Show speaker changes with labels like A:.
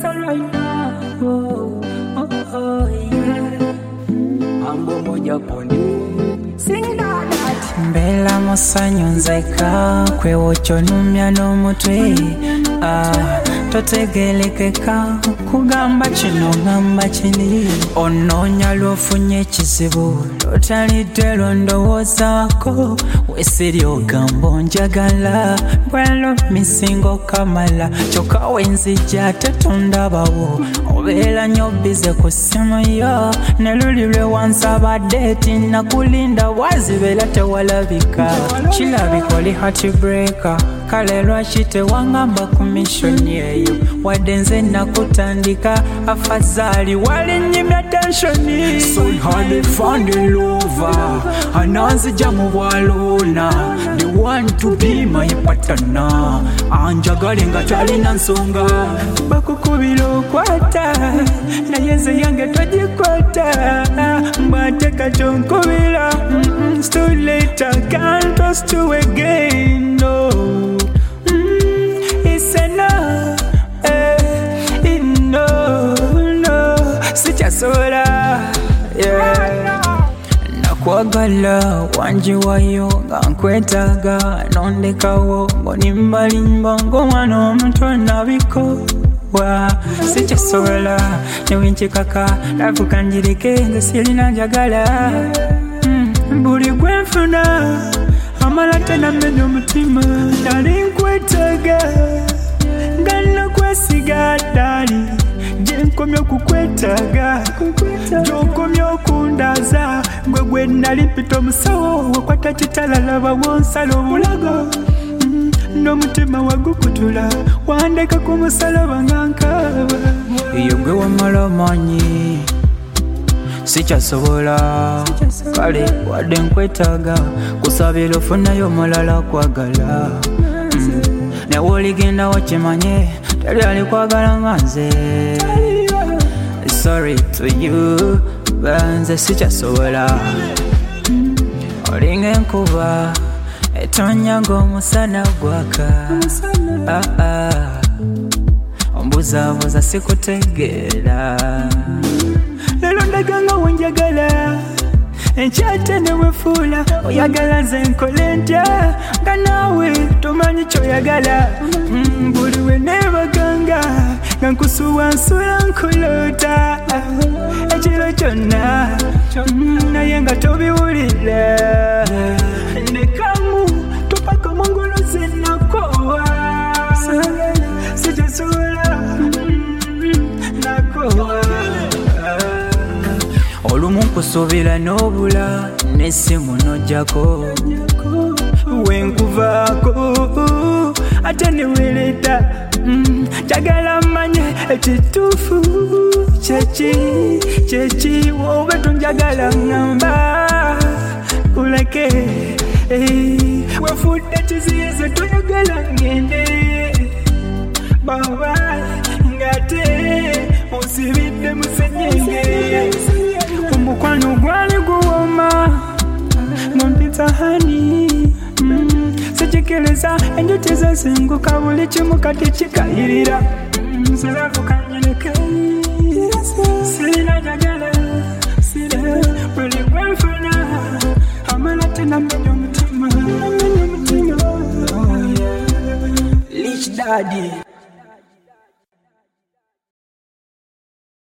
A: listen right now. Oh, yeah. Ambo moja poni. Sing that.
B: Mbela musanyu nzeka kwe wochonumya n'omutwe totegelekeka kugamba kino ngamba kiri onoonya lw'ofunye ekizibu lotalidde londowoozaako weesiri ogamba onjagala bwelo misingo kamala kyokka wenzija tetundabawo obeera nnyo bize ku ssimu yo ne luli lwe wansabadde tinnakulinda wazibeera tewalabika kirabika oli heartbreaker kale lwaki tewangamba ku mishoni eyo wadde nze nakutandika afazaali walinnyimya tensioni
A: So hard to find a lover ananzija mu bwaloona the one to be my partner anjagale nga talina nsonga
B: bakukubira okwata naye nze yange togikwata mbwateka kyonkubira too late, I can't trust you again, no. It's enough, no. Sichasola, yeah. Nakwagala, wanjiwayo, gankwetaga, nondekawo, ng'onimbalimba, ng'omwana omuto nabiko. Sichasola, newinchikaka, nakukanjirike, nze sirina njagala. Buli gwenfuna amala tenamenya omutima nali nkwetaaga nga nakwesiga ddali gye nkomye okukwetaaga gy'okomye okundaaza gwe gwe nali mpita omusawo wakwata kitala laba wonsala obulago n'omutima wagukutula wandeka ku musalaba nga nkaaba iyo gwe wamala manyi sikyasobola kale wadde nkwetaaga kusabira ofunayo omulala kwagala nawe oligenda wakimanye tali alikwagala nga nze sorry to you banze sikyasobola olinga enkuba etonya ng'omusana gwaka ombuzaabuza sikutegeera lero ndaganga wenjagala enkyate newefuula oyagala nze nkole ntya nga naawe tomanyi kyoyagala buli we neebaganga nga nkusuwa nsula nkuloota ekiro kyonna naye nga tobiwulira nekamu topaka mungulu zenakowa sijasobola nakowa olumu nkusuubira n'obula n'essimu n'ojjako wenkuvaako ate neweereta njagala mmanye ekituufu kyeki woba tonjagala ŋŋamba kuleke wefudde kiziyize toyagala ngende baba ngate osibidde musenyenge omukwano gwali guwoma ngompita hani sikikeleza enjuti zezinguka buli kimu kati kikayirira nsiravukanyireke sirina jagala buli gwenfuna amala tenamenya omutima Rich Daddy